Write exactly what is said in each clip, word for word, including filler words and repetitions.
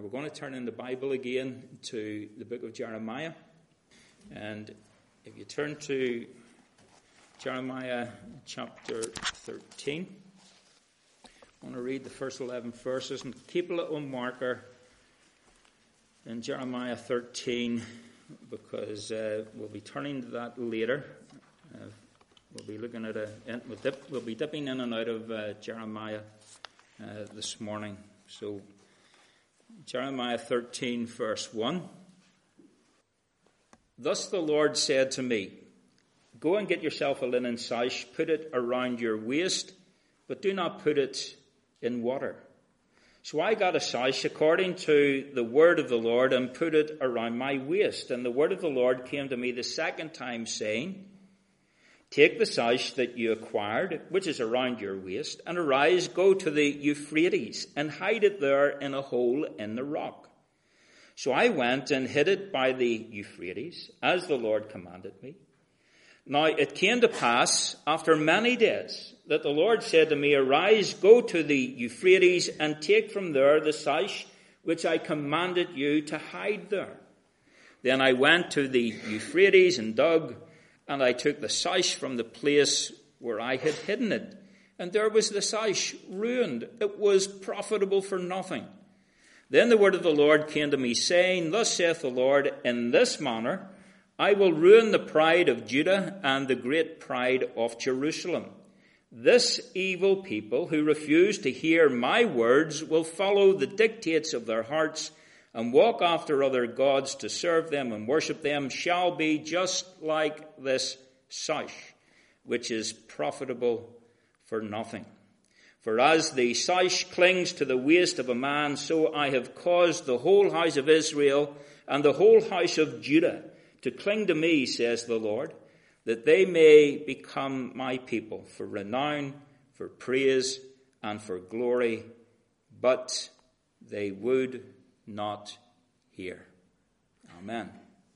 we're going to turn in the Bible again to the book of Jeremiah. And if you turn to Jeremiah chapter thirteen, I want to read the first eleven verses and keep a little marker in Jeremiah thirteen, because uh, we'll be turning to that later. Uh, we'll be looking at a, we'll, dip, we'll be dipping in and out of uh, Jeremiah uh, this morning. So, Jeremiah thirteen, verse one. Thus the Lord said to me, go and get yourself a linen sash, put it around your waist, but do not put it in water. So I got a sash according to the word of the Lord and put it around my waist. And the word of the Lord came to me the second time, saying, take the sash that you acquired, which is around your waist, and arise, go to the Euphrates, and hide it there in a hole in the rock. So I went and hid it by the Euphrates, as the Lord commanded me. Now it came to pass, after many days, that the Lord said to me, arise, go to the Euphrates, and take from there the sash which I commanded you to hide there. Then I went to the Euphrates and dug, and I took the sash from the place where I had hidden it. And there was the sash ruined. It was profitable for nothing. Then the word of the Lord came to me, saying, thus saith the Lord, in this manner I will ruin the pride of Judah and the great pride of Jerusalem. This evil people who refuse to hear my words will follow the dictates of their hearts and walk after other gods to serve them and worship them, shall be just like this sash, which is profitable for nothing. For as the sash clings to the waist of a man, so I have caused the whole house of Israel and the whole house of Judah to cling to me, says the Lord, that they may become my people for renown, for praise, and for glory, but they would not hear. Amen.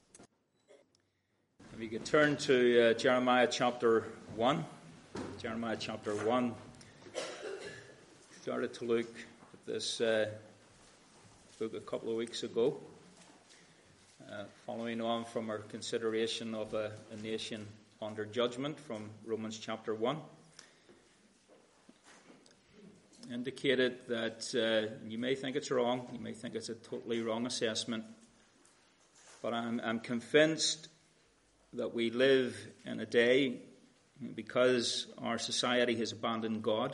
If you could turn to uh, Jeremiah chapter one. Jeremiah chapter one. Started to look at this uh, book a couple of weeks ago, uh, following on from our consideration of a, a nation under judgment from Romans chapter one. Indicated that uh, you may think it's wrong, you may think it's a totally wrong assessment, but I'm, I'm convinced that we live in a day, because our society has abandoned God,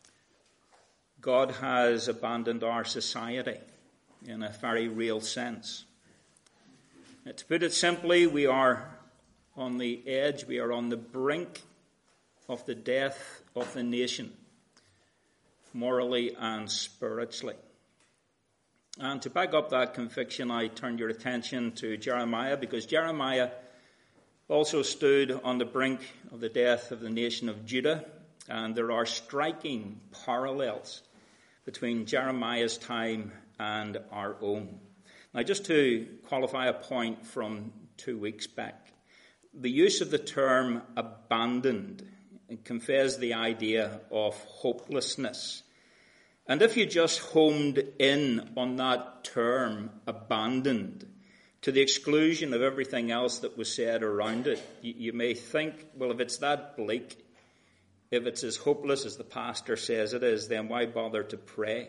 God has abandoned our society in a very real sense. Now, to put it simply, we are on the edge, we are on the brink of the death of the nation, morally and spiritually. And to back up that conviction, I turn your attention to Jeremiah, because Jeremiah also stood on the brink of the death of the nation of Judah, and there are striking parallels between Jeremiah's time and our own. Now, just to qualify a point from two weeks back, the use of the term abandoned conveys the idea of hopelessness. And if you just homed in on that term, abandoned, to the exclusion of everything else that was said around it, you, you may think, well, if it's that bleak, if it's as hopeless as the pastor says it is, then why bother to pray?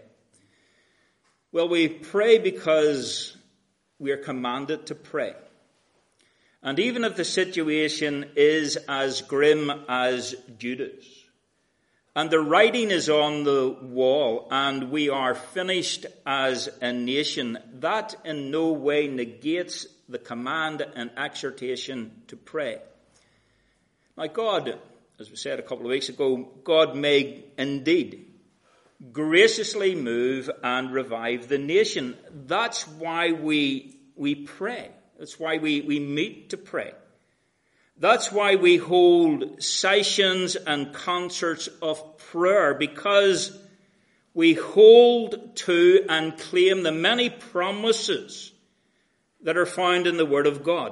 Well, we pray because we are commanded to pray. And even if the situation is as grim as Judah's, and the writing is on the wall, and we are finished as a nation, that in no way negates the command and exhortation to pray. Now, God, as we said a couple of weeks ago, God may indeed graciously move and revive the nation. That's why we we pray. That's why we, we meet to pray. That's why we hold sessions and concerts of prayer, because we hold to and claim the many promises that are found in the Word of God.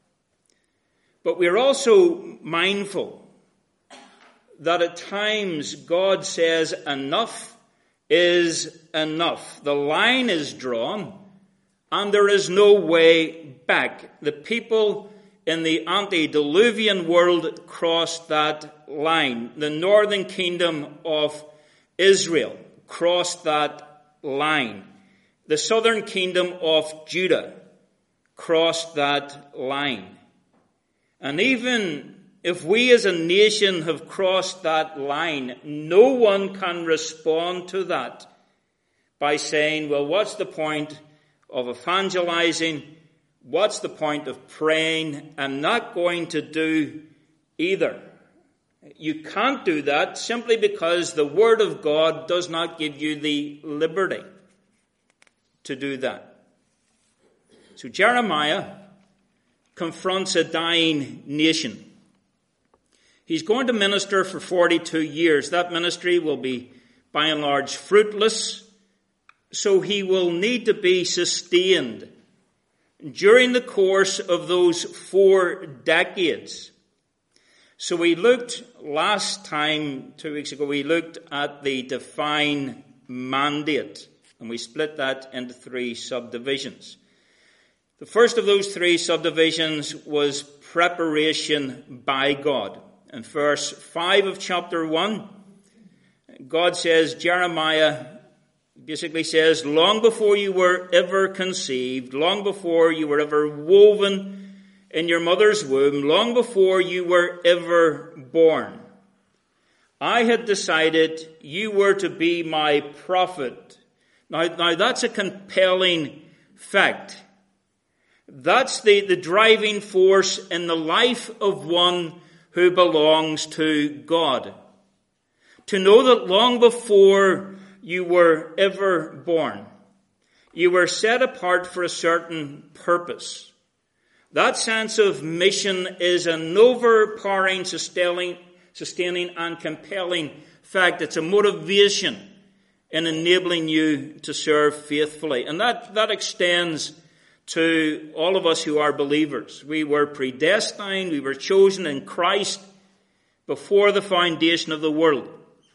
But we're also mindful that at times God says enough is enough. The line is drawn and there is no way back. The people in the antediluvian world crossed that line. The northern kingdom of Israel crossed that line. The southern kingdom of Judah crossed that line. And even if we as a nation have crossed that line, no one can respond to that by saying, well, what's the point of evangelizing? What's the point of praying? I'm not going to do either. You can't do that simply because the Word of God does not give you the liberty to do that. So Jeremiah confronts a dying nation. He's going to minister for forty-two years. That ministry will be by and large fruitless, so he will need to be sustained during the course of those four decades. So we looked last time, two weeks ago, we looked at the divine mandate, and we split that into three subdivisions. The first of those three subdivisions was preparation by God. In verse five of chapter one, God says, Jeremiah basically says, long before you were ever conceived, long before you were ever woven in your mother's womb, long before you were ever born, I had decided you were to be my prophet. Now, now that's a compelling fact. That's the, the driving force in the life of one who belongs to God. To know that long before you were ever born, you were set apart for a certain purpose. That sense of mission is an overpowering, sustaining, sustaining and compelling fact. It's a motivation in enabling you to serve faithfully. And that, that extends to all of us who are believers. We were predestined, we were chosen in Christ before the foundation of the world.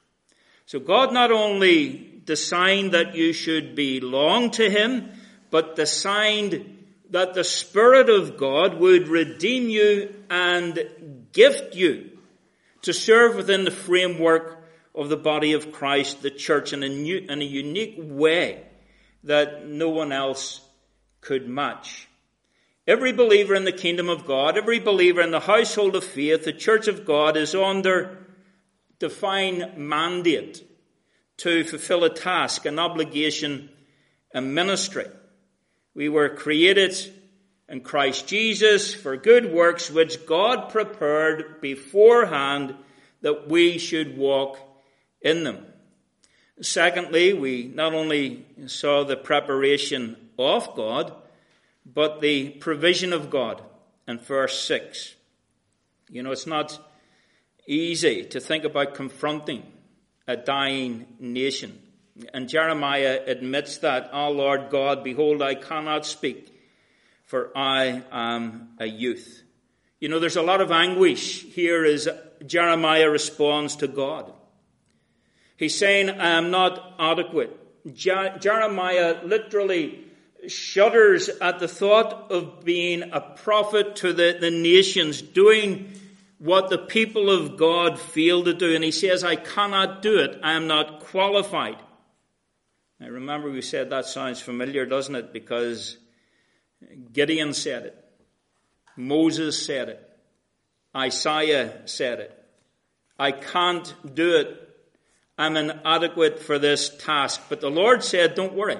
So God not only designed that you should belong to him, but designed that the Spirit of God would redeem you and gift you to serve within the framework of the body of Christ, the church, in a, new, in a unique way that no one else could match. Every believer in the kingdom of God, every believer in the household of faith, the church of God, is under divine mandate to fulfill a task, an obligation, a ministry. We were created in Christ Jesus for good works which God prepared beforehand that we should walk in them. Secondly, we not only saw the preparation of God, but the provision of God in verse six. You know, it's not easy to think about confronting a dying nation. And Jeremiah admits that, "O Lord God, behold, I cannot speak, for I am a youth." You know, there's a lot of anguish here as Jeremiah responds to God. He's saying, I am not adequate. Je- Jeremiah literally shudders at the thought of being a prophet to the, the nations, doing what the people of God fail to do. And he says, I cannot do it. I am not qualified. Now remember, we said that sounds familiar, doesn't it? Because Gideon said it. Moses said it. Isaiah said it. I can't do it. I'm inadequate for this task. But the Lord said, don't worry.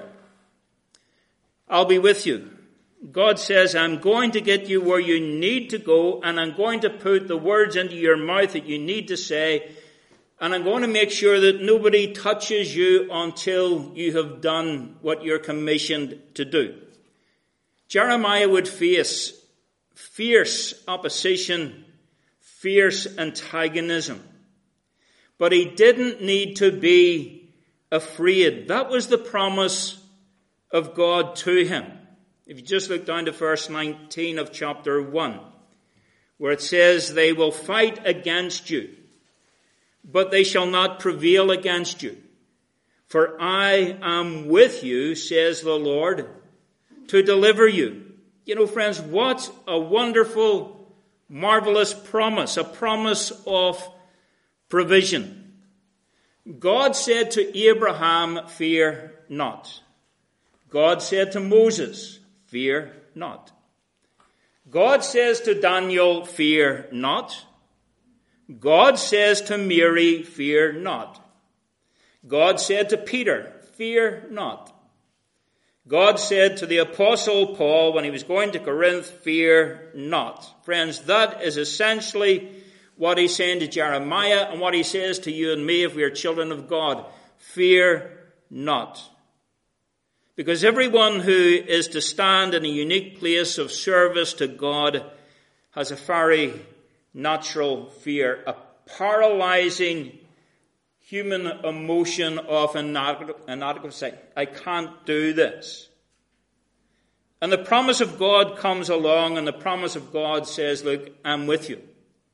I'll be with you. God says, I'm going to get you where you need to go, and I'm going to put the words into your mouth that you need to say, and I'm going to make sure that nobody touches you until you have done what you're commissioned to do. Jeremiah would face fierce opposition, fierce antagonism. But he didn't need to be afraid. That was the promise of God to him. If you just look down to verse nineteen of chapter one, where it says, they will fight against you, but they shall not prevail against you. For I am with you, says the Lord, to deliver you. You know, friends, what a wonderful, marvelous promise, a promise of provision. God said to Abraham, fear not. God said to Moses, fear not. God says to Daniel, fear not. God says to Mary, fear not. God said to Peter, fear not. God said to the Apostle Paul when he was going to Corinth, fear not. Friends, that is essentially what he's saying to Jeremiah and what he says to you and me if we are children of God. Fear not. Because everyone who is to stand in a unique place of service to God has a very natural fear, a paralyzing human emotion of inadequacy. I can't do this. And the promise of God comes along, and the promise of God says, look, I'm with you.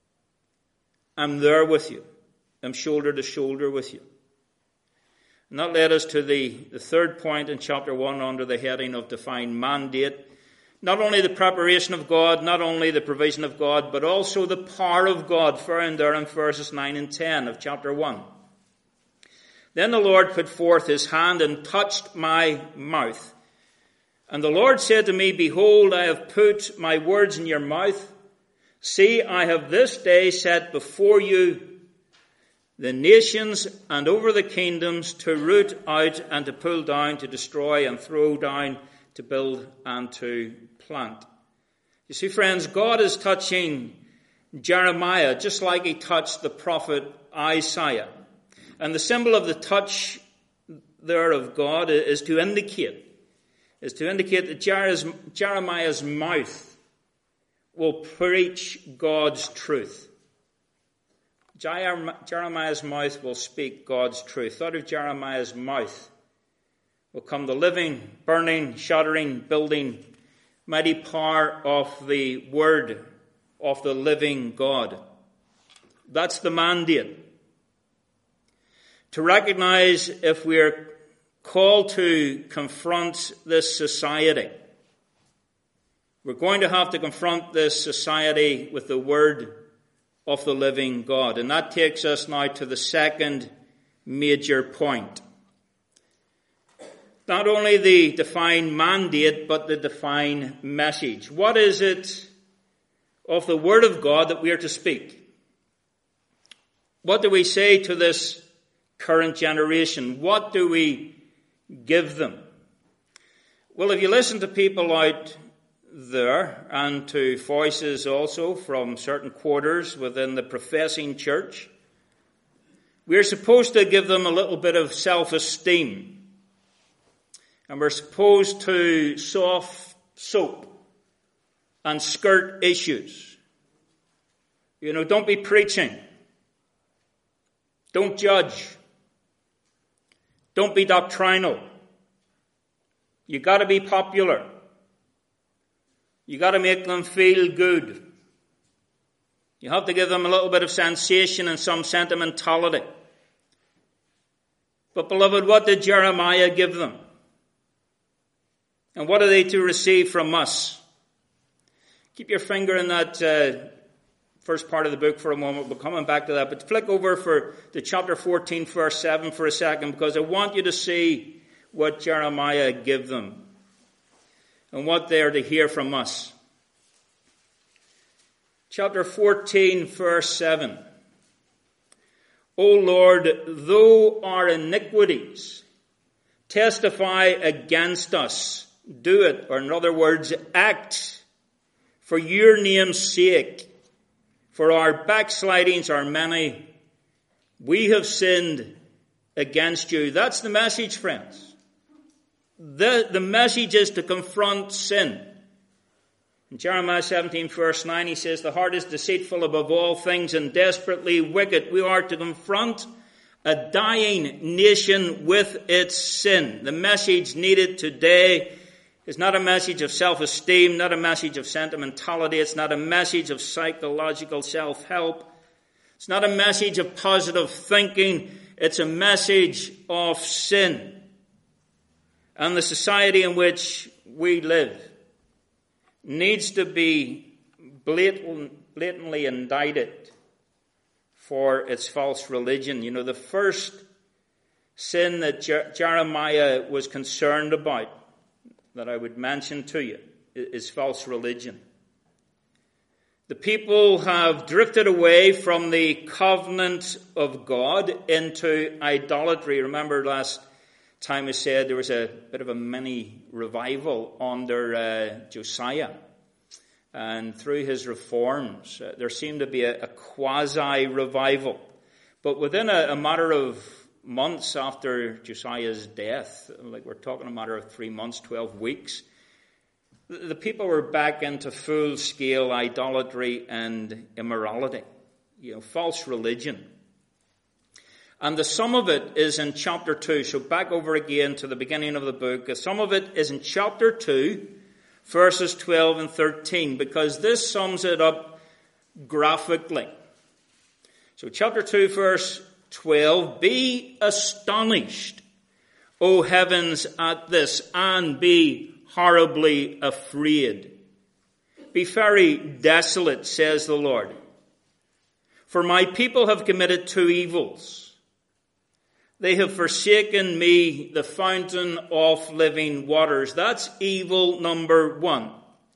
I'm there with you. I'm shoulder to shoulder with you. And that led us to the, the third point in chapter one under the heading of divine mandate. Not only the preparation of God, not only the provision of God, but also the power of God, found there in verses nine and ten of chapter one. Then the Lord put forth his hand and touched my mouth. And the Lord said to me, behold, I have put my words in your mouth. See, I have this day set before you the nations and over the kingdoms, to root out and to pull down, to destroy and throw down, to build and to plant. You see, friends, God is touching Jeremiah just like he touched the prophet Isaiah. And the symbol of the touch there of God is to indicate, is to indicate that Jeremiah's mouth will preach God's truth. Jeremiah's mouth will speak God's truth. Out of Jeremiah's mouth will come the living, burning, shattering, building, mighty power of the word of the living God. That's the mandate. To recognize if we're called to confront this society, we're going to have to confront this society with the word of the living God. And that takes us now to the second major point. Not only the divine mandate, but the divine message. What is it of the word of God that we are to speak? What do we say to this current generation? What do we give them? Well, if you listen to people out there and to voices also from certain quarters within the professing church, we're supposed to give them a little bit of self-esteem. And we're supposed to soft soap and skirt issues. You know, don't be preaching. Don't judge. Don't be doctrinal. You got to be popular. You got to make them feel good. You have to give them a little bit of sensation and some sentimentality. But beloved, what did Jeremiah give them? And what are they to receive from us? Keep your finger in that uh, first part of the book for a moment. We're coming back to that. But flick over for to chapter fourteen, verse seven for a second, because I want you to see what Jeremiah gave them and what they are to hear from us. Chapter fourteen, verse seven. O Lord, though our iniquities testify against us, do it, or in other words, act for your name's sake. For our backslidings are many. We have sinned against you. That's the message, friends. The, the message is to confront sin. In Jeremiah seventeen, verse nine, he says, the heart is deceitful above all things and desperately wicked. We are to confront a dying nation with its sin. The message needed today is not a message of self-esteem, not a message of sentimentality. It's not a message of psychological self-help. It's not a message of positive thinking. It's a message of sin. And the society in which we live needs to be blatant, blatantly indicted for its false religion. You know, the first sin that Jer- Jeremiah was concerned about, that I would mention to you, is false religion. The people have drifted away from the covenant of God into idolatry. Remember last time I said there was a bit of a mini revival under uh, Josiah. And through his reforms, uh, there seemed to be a, a quasi-revival. But within a, a matter of months after Josiah's death, like we're talking a matter of three months, twelve weeks, the people were back into full-scale idolatry and immorality, you know, false religion. And the sum of it is in chapter two. So back over again to the beginning of the book. The sum of it is in chapter two, verses twelve and thirteen, because this sums it up graphically. So chapter two, verse twelve, "Be astonished, O heavens, at this, and be horribly afraid. Be very desolate, says the Lord. For my people have committed two evils. They have forsaken me, the fountain of living waters." That's evil number one.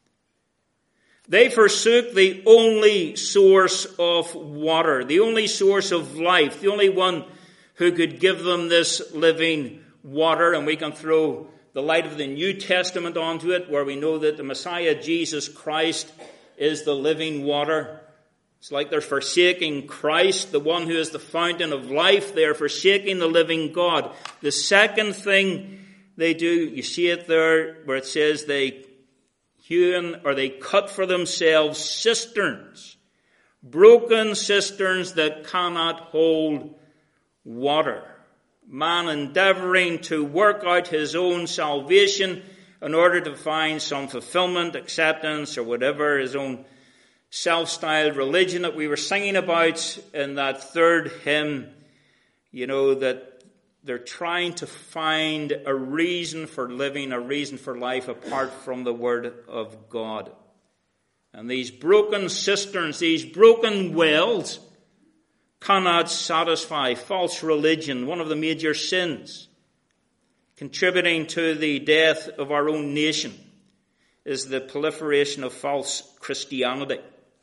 They forsook the only source of water, the only source of life, the only one who could give them this living water. And we can throw the light of the New Testament onto it, where we know that the Messiah, Jesus Christ, is the living water. It's like they're forsaking Christ, the one who is the fountain of life. They are forsaking the living God. The second thing they do, you see it there, where it says they hewn or they cut for themselves cisterns, broken cisterns that cannot hold water. Man endeavoring to work out his own salvation in order to find some fulfillment, acceptance, or whatever, his own self-styled religion that we were singing about in that third hymn, you know, that they're trying to find a reason for living, a reason for life apart from the Word of God. And these broken cisterns, these broken wells, cannot satisfy. False religion, one of the major sins contributing to the death of our own nation, is the proliferation of false Christianity,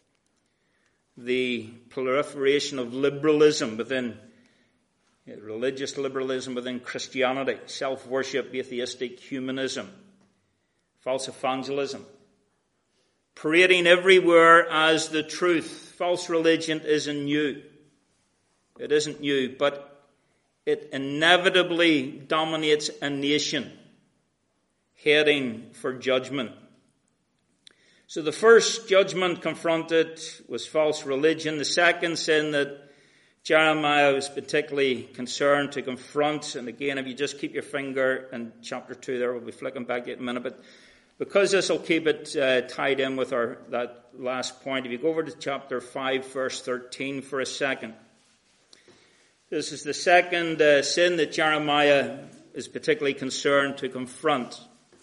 the proliferation of liberalism within, religious liberalism within Christianity, self-worship, atheistic humanism, false evangelism, parading everywhere as the truth. False religion isn't new. It isn't new, but it inevitably dominates a nation heading for judgment. So the first judgment confronted was false religion. The second sin that Jeremiah was particularly concerned to confront, and again, if you just keep your finger in chapter two there, we'll be flicking back in a minute, but because this will keep it uh, tied in with our that last point, if you go over to chapter five, verse thirteen for a second. This is the second uh, sin that Jeremiah is particularly concerned to confront.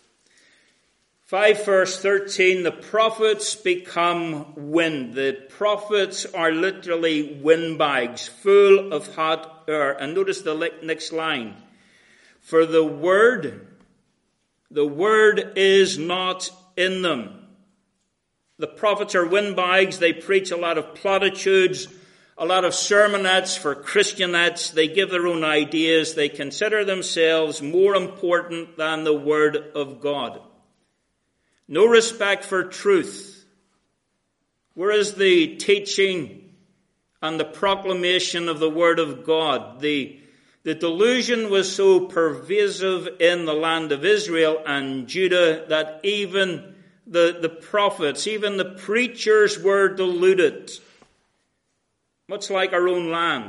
five verse thirteen, the prophets become wind. The prophets are literally windbags full of hot air. And notice the next line. For the word, the word is not in them. The prophets are windbags. They preach a lot of platitudes, a lot of sermonettes for Christianettes. They give their own ideas. They consider themselves more important than the Word of God. No respect for truth. Where is the teaching and the proclamation of the Word of God? The, the delusion was so pervasive in the land of Israel and Judah that even the, the prophets, even the preachers were deluded. Much like our own land.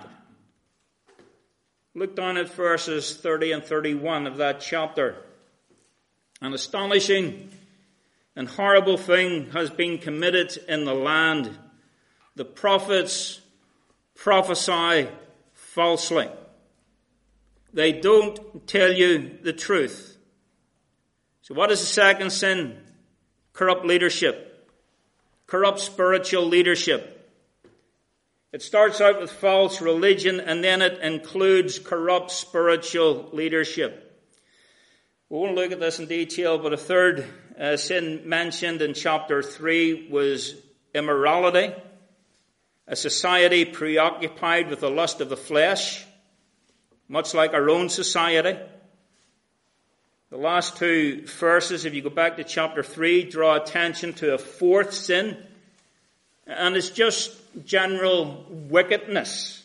Look down at verses thirty and thirty-one of that chapter. An astonishing and horrible thing has been committed in the land. The prophets prophesy falsely. They don't tell you the truth. So what is the second sin? Corrupt leadership. Corrupt spiritual leadership. It starts out with false religion, and then it includes corrupt spiritual leadership. We won't look at this in detail, but a third uh, sin mentioned in chapter three was immorality. A society preoccupied with the lust of the flesh, much like our own society. The last two verses, if you go back to chapter three, draw attention to a fourth sin, and it's just general wickedness.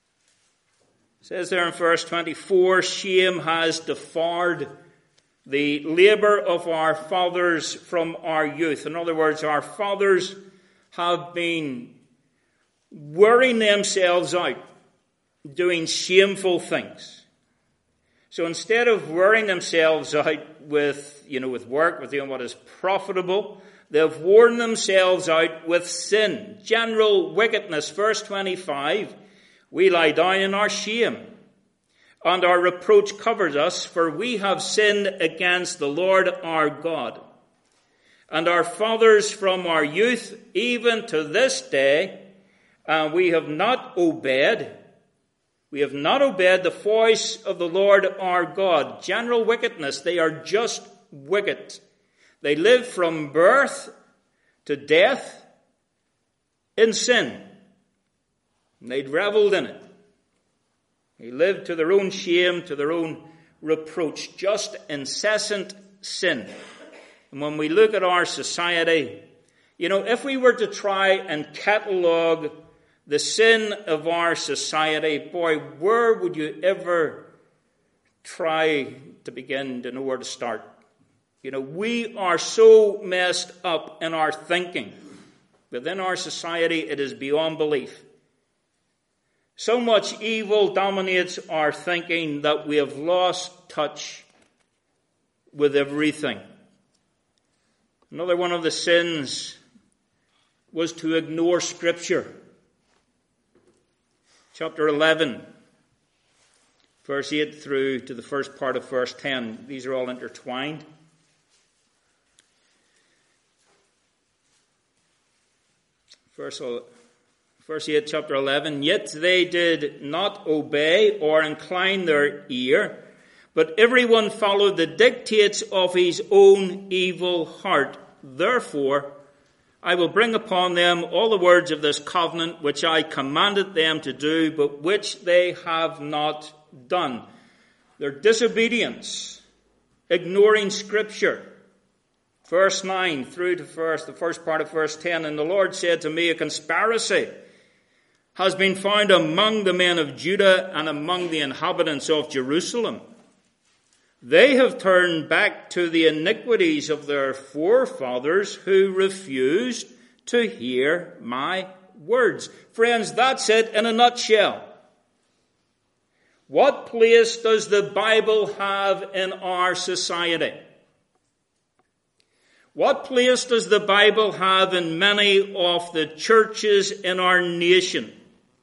It says there in verse twenty-four, shame has devoured the labor of our fathers from our youth. In other words, our fathers have been wearing themselves out doing shameful things. So instead of wearing themselves out with, you know, with work, with doing what is profitable, they've worn themselves out with sin, general wickedness. Verse twenty-five, we lie down in our shame, and our reproach covers us, for we have sinned against the Lord our God. And our fathers from our youth, even to this day, and we have not obeyed, we have not obeyed the voice of the Lord our God. General wickedness, they are just wicked. They live from birth to death in sin. And they'd reveled in it. They lived to their own shame, to their own reproach. Just incessant sin. And when we look at our society, you know, if we were to try and catalogue the sin of our society, boy, where would you ever try to begin to know where to start? You know, we are so messed up in our thinking. Within our society, it is beyond belief. So much evil dominates our thinking that we have lost touch with everything. Another one of the sins was to ignore Scripture. Chapter eleven, verse eight through to the first part of verse ten. These are all intertwined. Verse, verse eight, chapter eleven. Yet they did not obey or incline their ear, but everyone followed the dictates of his own evil heart. Therefore, I will bring upon them all the words of this covenant which I commanded them to do, but which they have not done. Their disobedience, ignoring Scripture. Verse nine through to verse, the first part of verse ten. And the Lord said to me, a conspiracy has been found among the men of Judah and among the inhabitants of Jerusalem. They have turned back to the iniquities of their forefathers who refused to hear my words. Friends, that's it in a nutshell. What place does the Bible have in our society? What place does the Bible have in many of the churches in our nation?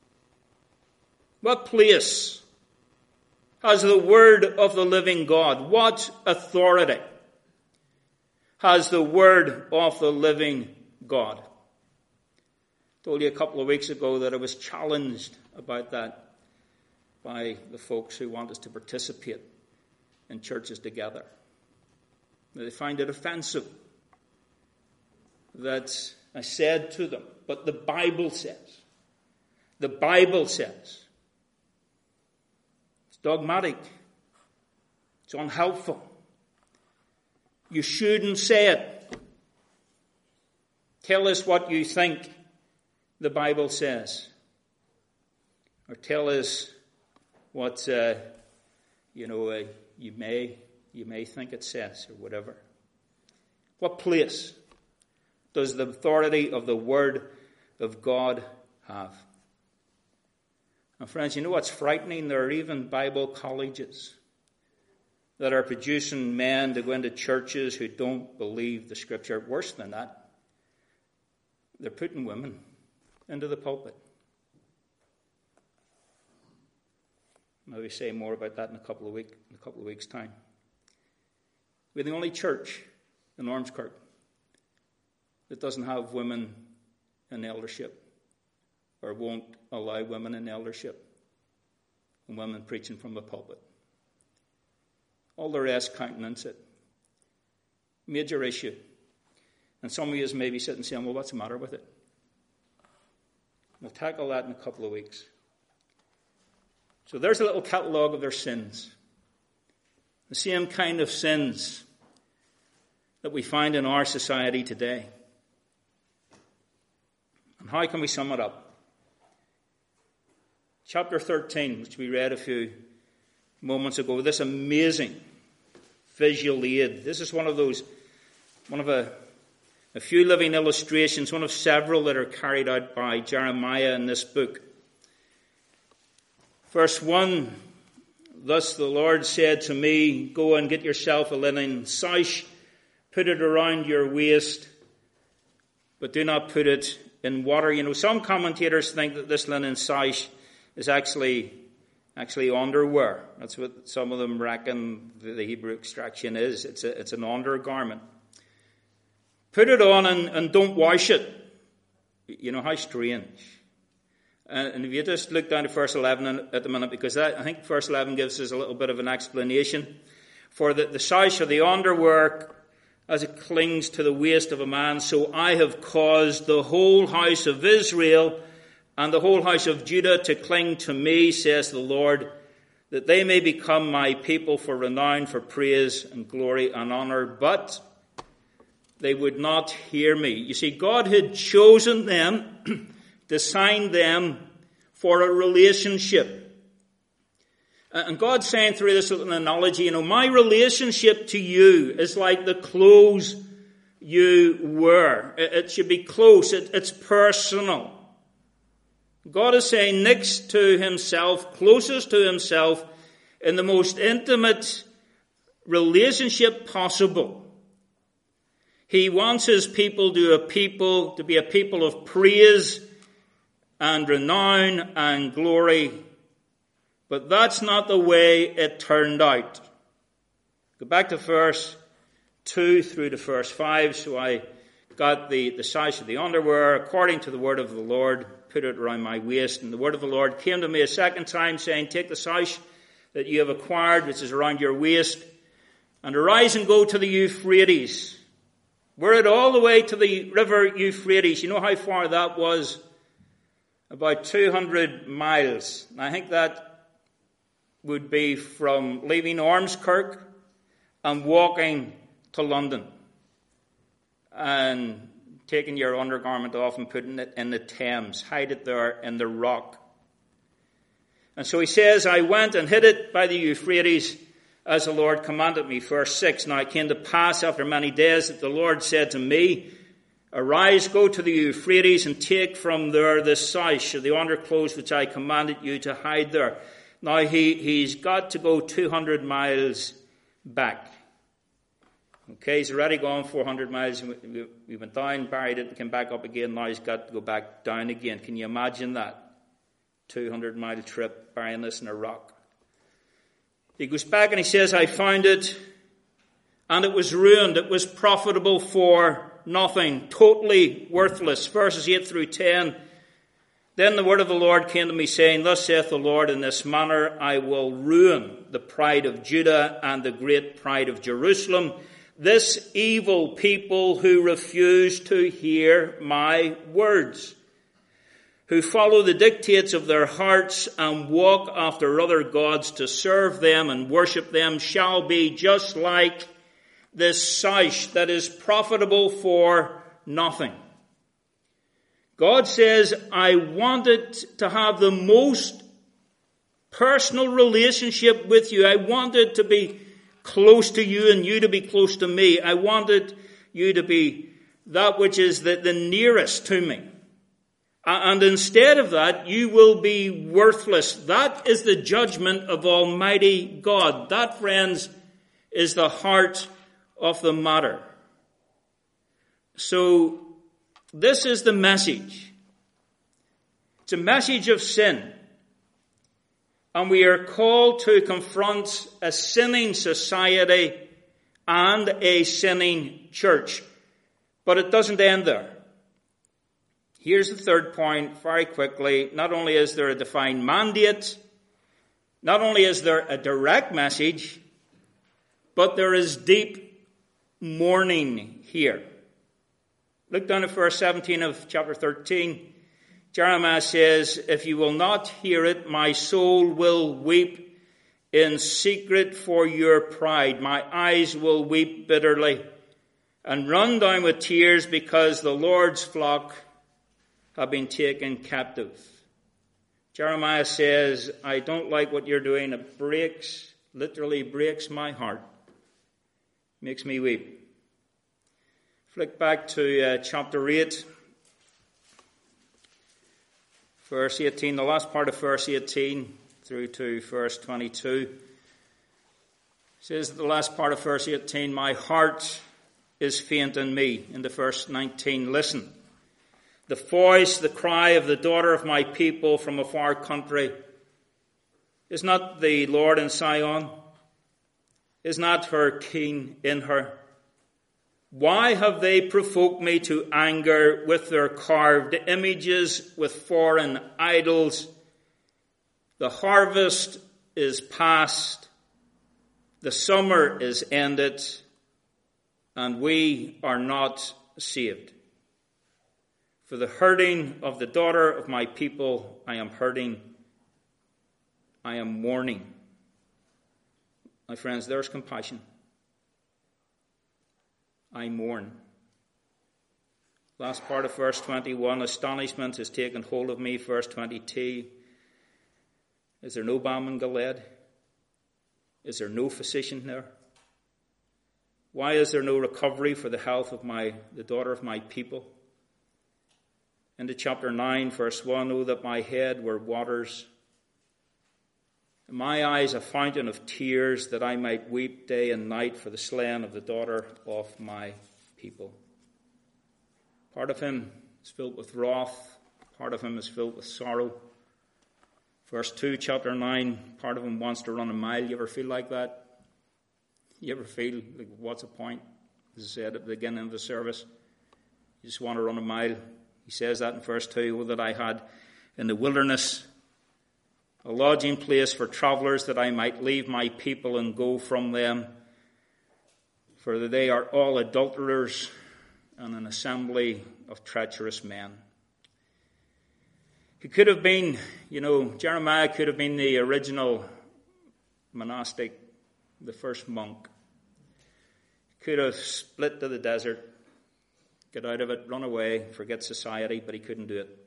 What place has the word of the living God? What authority has the word of the living God? I told you a couple of weeks ago that I was challenged about that by the folks who want us to participate in churches together. They find it offensive that I said to them, but the Bible says, the Bible says, dogmatic. It's unhelpful. You shouldn't say it. Tell us what you think the Bible says. Or tell us what, uh, you know, uh, you may, you may think it says, or whatever. What place does the authority of the Word of God have? Now, friends, you know what's frightening? There are even Bible colleges that are producing men to go into churches who don't believe the Scripture. Worse than that, they're putting women into the pulpit. Maybe say more about that in a couple of week, in a couple of weeks' time. We're the only church in Ormskirk that doesn't have women in eldership, or won't allow women in eldership and women preaching from the pulpit. All the rest countenance it. Major issue. And some of you may be sitting saying, well, what's the matter with it? We'll tackle that in a couple of weeks. So there's a little catalogue of their sins. The same kind of sins that we find in our society today. And how can we sum it up? Chapter thirteen, which we read a few moments ago, this amazing visual aid. This is one of those, one of a, a few living illustrations, one of several that are carried out by Jeremiah in this book. Verse one, thus the Lord said to me, go and get yourself a linen sash, put it around your waist, but do not put it in water. You know, some commentators think that this linen sash is actually actually underwear. That's what some of them reckon the Hebrew extraction is. It's a, it's an undergarment. Put it on and, and don't wash it. You know, how strange. Uh, and if you just look down to verse eleven at the minute, because that, I think verse eleven gives us a little bit of an explanation. For the, the sash or the underwear, as it clings to the waist of a man, so I have caused the whole house of Israel and the whole house of Judah to cling to me, says the Lord, that they may become my people for renown, for praise and glory and honor. But they would not hear me. You see, God had chosen them, designed them for a relationship. And God's saying through this little analogy, you know, my relationship to you is like the clothes you wear. It should be close. It, it's personal. God is saying next to himself, closest to himself, in the most intimate relationship possible. He wants his people to a people, to be a people of praise and renown and glory. But that's not the way it turned out. Go back to verse two through to verse five. So I got the, the size of the underwear according to the word of the Lord, put it around my waist. And the word of the Lord came to me a second time, saying, take the sash that you have acquired, which is around your waist, and arise and go to the Euphrates. We're it all the way to the river Euphrates. You know how far that was? About two hundred miles. And I think that would be from leaving Ormskirk and walking to London and taking your undergarment off and putting it in the Thames, hide it there in the rock. And so he says, I went and hid it by the Euphrates as the Lord commanded me. Verse six, now it came to pass after many days that the Lord said to me, arise, go to the Euphrates and take from there the sash of the underclothes which I commanded you to hide there. Now he, he's got to go two hundred miles back. Okay, he's already gone four hundred miles. We went down, buried it, came back up again. Now he's got to go back down again. Can you imagine that? two hundred mile trip, burying this in a rock. He goes back and he says, I found it, and it was ruined. It was profitable for nothing, totally worthless. Verses eight through ten. Then the word of the Lord came to me, saying, thus saith the Lord, in this manner I will ruin the pride of Judah and the great pride of Jerusalem, this evil people who refuse to hear my words, who follow the dictates of their hearts and walk after other gods to serve them and worship them, shall be just like this sash that is profitable for nothing. God says, I wanted to have the most personal relationship with you. I wanted to be close to you and you to be close to me. I wanted you to be that which is the, the nearest to me. And instead of that, you will be worthless. That is the judgment of Almighty God. That, friends, is the heart of the matter. So, this is the message. It's a message of sin. And we are called to confront a sinning society and a sinning church. But it doesn't end there. Here's the third point very quickly. Not only is there a defined mandate, not only is there a direct message, but there is deep mourning here. Look down at verse seventeen of chapter thirteen. Jeremiah says, if you will not hear it, my soul will weep in secret for your pride. My eyes will weep bitterly and run down with tears because the Lord's flock have been taken captive. Jeremiah says, I don't like what you're doing. It breaks, literally breaks my heart. Makes me weep. Flick back to uh, chapter eight, verse eighteen, the last part of verse eighteen through to verse twenty-two. It says at the last part of verse eighteen, my heart is faint in me. In the verse nineteen, listen. The voice, the cry of the daughter of my people from a far country. Is not the Lord in Zion? Is not her king in her? Why have they provoked me to anger with their carved images, with foreign idols? The harvest is past, the summer is ended, and we are not saved. For the hurting of the daughter of my people, I am hurting, I am mourning. My friends, there's compassion. I mourn. Last part of verse twenty-one, astonishment has taken hold of me. Verse twenty-two, is there no balm in Gilead? Is there no physician there? Why is there no recovery for the health of my the daughter of my people? Into chapter nine, verse one, oh, that my head were waters, and my eyes a fountain of tears, that I might weep day and night for the slain of the daughter of my people. Part of him is filled with wrath, part of him is filled with sorrow. Verse two, chapter nine, part of him wants to run a mile. You ever feel like that? You ever feel like, what's the point? As I said at the beginning of the service, you just want to run a mile. He says that in verse two, oh, that I had in the wilderness a lodging place for travelers, that I might leave my people and go from them. For they are all adulterers and an assembly of treacherous men. He could have been, you know, Jeremiah could have been the original monastic, the first monk. Could have split to the desert, get out of it, run away, forget society, but he couldn't do it.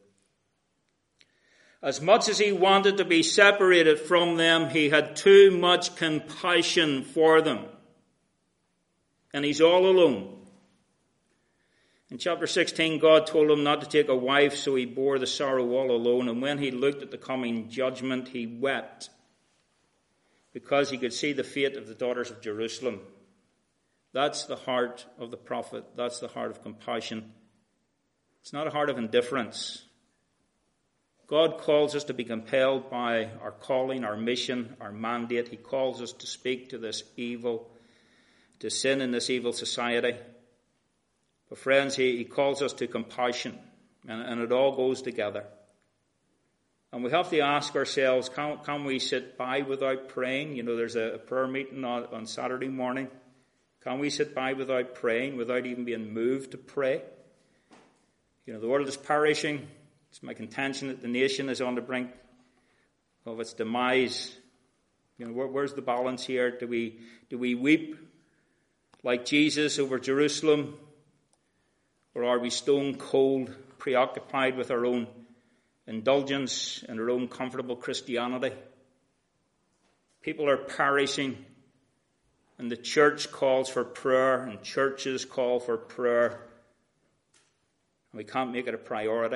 As much as he wanted to be separated from them, he had too much compassion for them. And he's all alone. In chapter sixteen, God told him not to take a wife, so he bore the sorrow all alone. And when he looked at the coming judgment, he wept, because he could see the fate of the daughters of Jerusalem. That's the heart of the prophet. That's the heart of compassion. It's not a heart of indifference. God calls us to be compelled by our calling, our mission, our mandate. He calls us to speak to this evil, to sin in this evil society. But friends, he, he calls us to compassion, and, and it all goes together. And we have to ask ourselves, can, can we sit by without praying? You know, there's a, a prayer meeting on, on Saturday morning. Can we sit by without praying, without even being moved to pray? You know, the world is perishing. It's my contention that the nation is on the brink of its demise. You know, where, where's the balance here? Do we do we weep like Jesus over Jerusalem? Or are we stone cold, preoccupied with our own indulgence and our own comfortable Christianity? People are perishing, and the church calls for prayer, and churches call for prayer. And we can't make it a priority.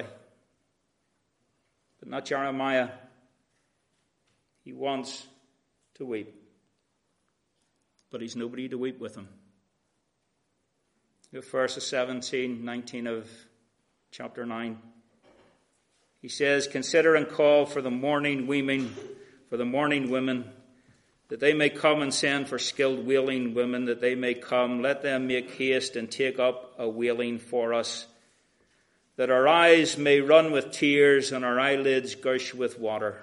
But not Jeremiah. He wants to weep. But he's nobody to weep with him. Look at verses seventeen, nineteen of chapter nine. He says, consider and call for the mourning women, for the mourning women, that they may come and send for skilled wailing women, that they may come. Let them make haste and take up a wailing for us, that our eyes may run with tears and our eyelids gush with water.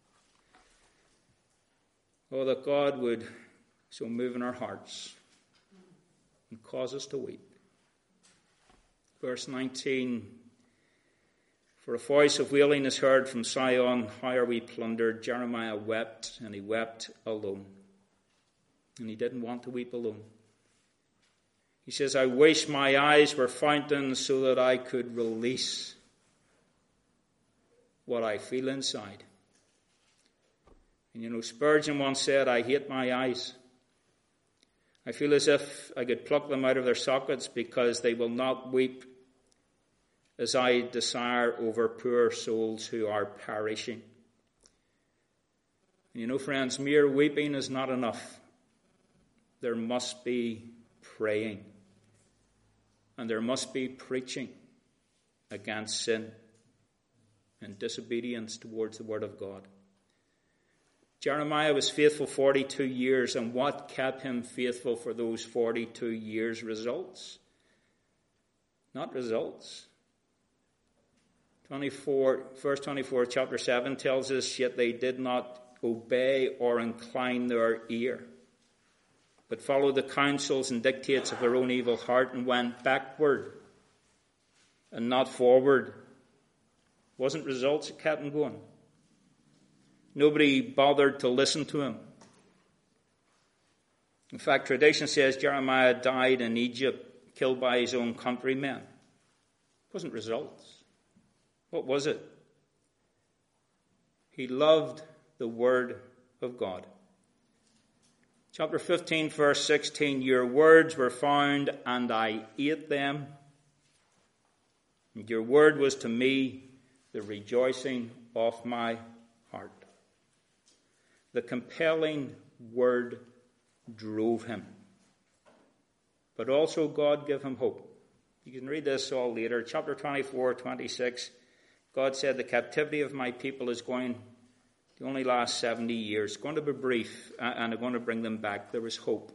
Oh, that God would so move in our hearts and cause us to weep. Verse nineteen, for a voice of wailing is heard from Sion, how are we plundered? Jeremiah wept, and he wept alone. And he didn't want to weep alone. He says, I wish my eyes were fountains so that I could release what I feel inside. And you know, Spurgeon once said, I hate my eyes. I feel as if I could pluck them out of their sockets because they will not weep as I desire over poor souls who are perishing. And you know, friends, mere weeping is not enough. There must be praying. And there must be preaching against sin and disobedience towards the Word of God. Jeremiah was faithful forty-two years, and what kept him faithful for those forty-two years? Results. Not results. twenty-four, verse twenty-four, chapter seven tells us, yet they did not obey or incline their ear, but followed the counsels and dictates of their own evil heart and went backward and not forward. Wasn't results that kept him going. Nobody bothered to listen to him. In fact, tradition says Jeremiah died in Egypt, killed by his own countrymen. It wasn't results. What was it? He loved the Word of God. Chapter fifteen, verse sixteen, your words were found, and I ate them. And your word was to me the rejoicing of my heart. The compelling word drove him. But also God gave him hope. You can read this all later. Chapter twenty-four, twenty-six. God said, the captivity of my people is going to only last seventy years. It's going to be brief, and I'm going to bring them back. There is hope.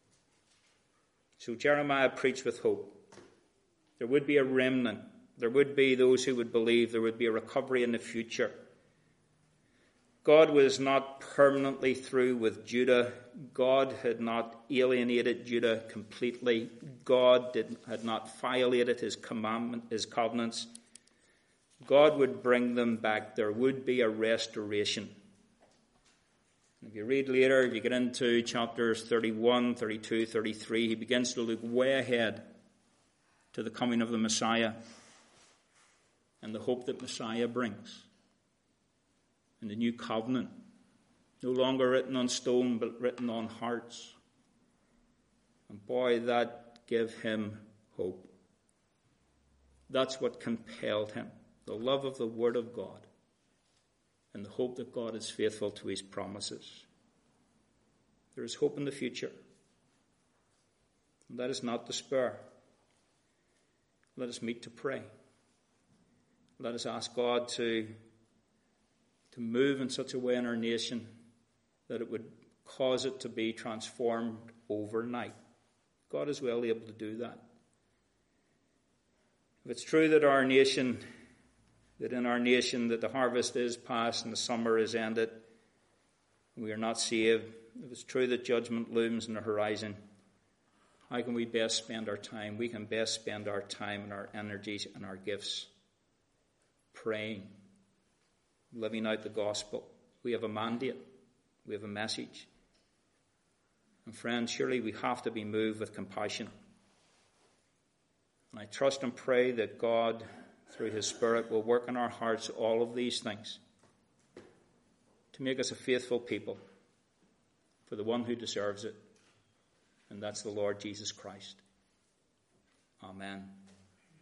So Jeremiah preached with hope. There would be a remnant. There would be those who would believe. There would be a recovery in the future. God was not permanently through with Judah. God had not alienated Judah completely. God did, had not violated his commandment, his covenants. God would bring them back. There would be a restoration. If you read later, if you get into chapters thirty-one, thirty-two, thirty-three, he begins to look way ahead to the coming of the Messiah and the hope that Messiah brings. And the new covenant, no longer written on stone, but written on hearts. And boy, that gave him hope. That's what compelled him. The love of the Word of God and the hope that God is faithful to his promises. There is hope in the future. Let us not despair. Let us meet to pray. Let us ask God to, to move in such a way in our nation that it would cause it to be transformed overnight. God is well able to do that. If it's true that our nation that in our nation that the harvest is past and the summer is ended, we are not saved. If it's true that judgment looms on the horizon, how can we best spend our time? We can best spend our time and our energies and our gifts praying, living out the gospel. We have a mandate. We have a message. And friends, surely we have to be moved with compassion. And I trust and pray that God, through his Spirit, will work in our hearts all of these things to make us a faithful people for the one who deserves it, and that's the Lord Jesus Christ. Amen.